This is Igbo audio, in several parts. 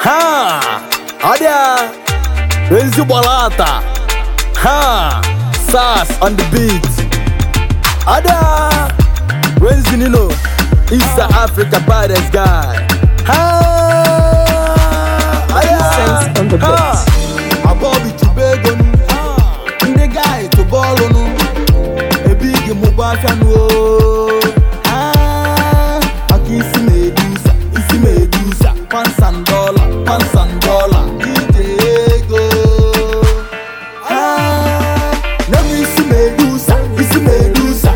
Ha! Adia! Renzi Balata! Ha! Sass on the beat! Adia! Renzi Nino! East Africa baddest guy! Ha! Adia! On the beat. A Bobby to Begon! The guy to Ballon! A big Mubashan! Medusa, pants and dollar, DJ go. Let me see Medusa, isi Medusa,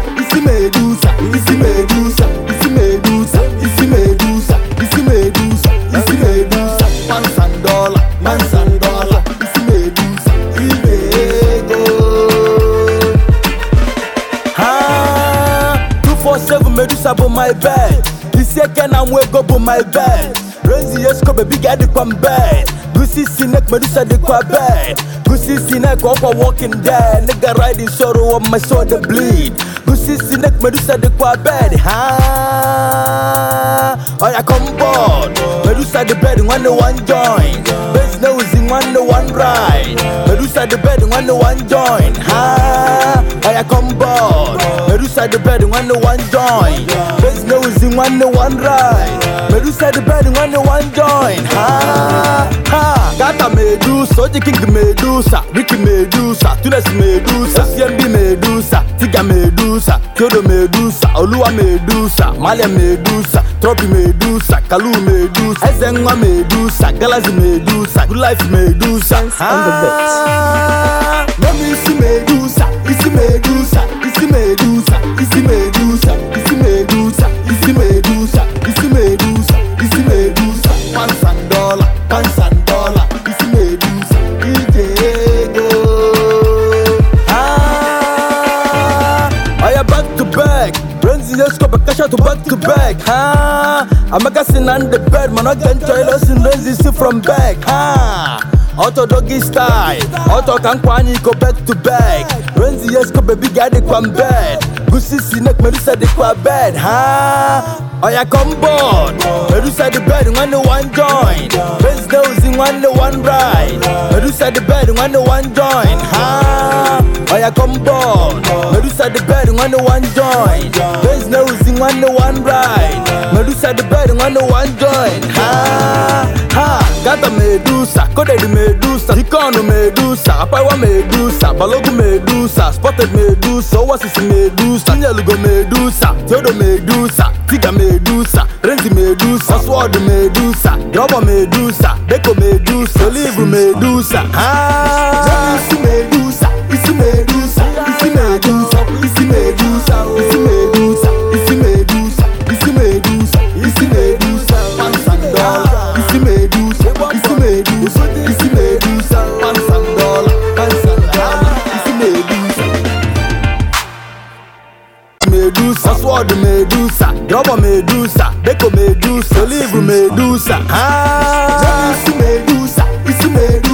pants and dollar, isi Medusa, DJ go. 247 Medusa by my bed. This year can I'm wake up on my bed. Renzi Esco baby get the come bed. Gucci Sinek Medusa the qua bed. Gucci Sinek up walking dead. Nigga riding sorrow on my sword the bleed. Gucci Sinek Medusa the qua bed. Ha! Oh yeah come board. Medusa the bed one the one join. Best nose in one the one ride. Medusa the bed one the one join. Ha! Oh yeah come board. Medusa the bed one the one join. Best nose in one the one ride. Medusa the bed one the one join. Ha ha. Kata Medusa, Oji King Medusa, Ricky Medusa, Tunes Medusa, CMB Medusa, Tiga Medusa, Kyodo Medusa, Oluwa Medusa, Malia Medusa, Tropi Medusa, Kalu Medusa, Ezenwa Medusa, Galaxy Medusa, Good Life Medusa. On the beat. Let me see Medusa, isi Medusa, isi Medusa, isi Medusa, isi Medusa, isi Medusa, isi Medusa, isi Medusa, pants and dollar, isi Medusa, DJ go. I am back to back. Renzi Esco cash out to back to back. I'm a gassing on the bed, man. I can't try losing Renzi see from back. Auto doggy style, auto kampani go back to back. Renzi Esco baby got the come bed. Gucci Sinek Medusa the qua bed. Oh yeah come board. Medusa the bed one the one join. Best nose in one the one ride. Medusa the bed one the one join. Oh yeah come board. Medusa the bed one the one join. Best nose in one the one ride. Medusa the bed one the one join. Gata Medusa, Coded Medusa, Ikono Medusa, Apawa Medusa, Balogu Medusa, Spotted Medusa, Oasis Medusa, Nyalugo Medusa, Theodo Medusa, Tiga Medusa, Renzi Medusa, Sword Medusa, Robo Medusa, Deco Medusa, Olive Medusa. Isi Medusa, isi Medusa, isi Medusa, isi Medusa, isi Medusa, isi Medusa, isi Medusa, isi Medusa, pants and dollar, isi Medusa, isi Medusa, isi Medusa, pants and dollar, isi Medusa. Medusa, Sword Medusa, Robo Medusa, Deco Medusa, Olive Medusa. Isi Medusa, isi Medusa.